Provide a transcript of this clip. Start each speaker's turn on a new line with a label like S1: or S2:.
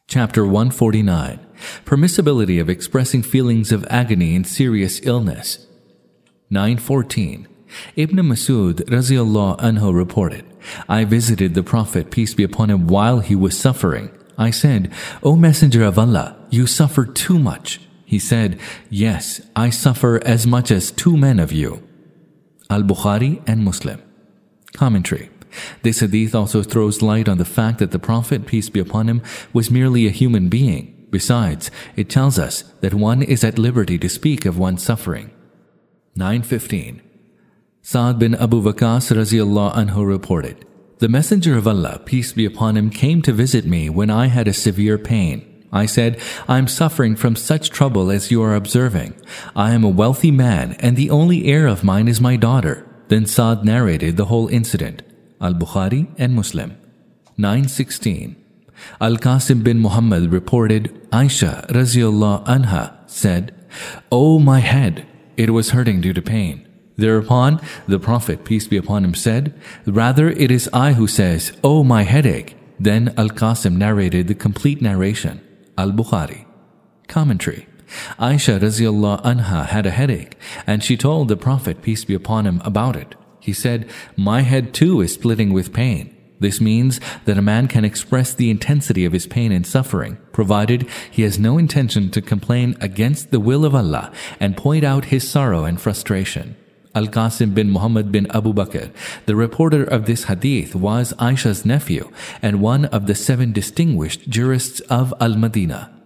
S1: Chapter 149. Permissibility of expressing feelings of agony in serious illness. 9:14. Ibn Masud Raziallahu anhu reported, I visited the Prophet, peace be upon him, while he was suffering. I said, O Messenger of Allah, you suffer too much. He said, Yes, I suffer as much as 2 men of you. Al-Bukhari and Muslim. Commentary. This hadith also throws light on the fact that the Prophet, peace be upon him, was merely a human being. Besides, it tells us that one is at liberty to speak of one's suffering. 9:15. Sa'd bin Abu Waqqas Raziallahu anhu reported, The Messenger of Allah, peace be upon him, came to visit me when I had a severe pain. I said, I am suffering from such trouble as you are observing. I am a wealthy man, and the only heir of mine is my daughter. Then Sa'd narrated the whole incident. Al-Bukhari and Muslim. 9:16. Al-Qasim bin Muhammad reported, Aisha Raziallahu anha said, Oh my head! It was hurting due to pain. Thereupon, the Prophet, peace be upon him, said, Rather it is I who says, Oh my headache! Then Al-Qasim narrated the complete narration. Al-Bukhari. Commentary. Aisha Raziallahu anha had a headache, and she told the Prophet, peace be upon him, about it. He said, My head too is splitting with pain. This means that a man can express the intensity of his pain and suffering, provided he has no intention to complain against the will of Allah and point out his sorrow and frustration. Al-Qasim bin Muhammad bin Abu Bakr, the reporter of this hadith, was Aisha's nephew and one of the 7 distinguished jurists of Al-Madinah.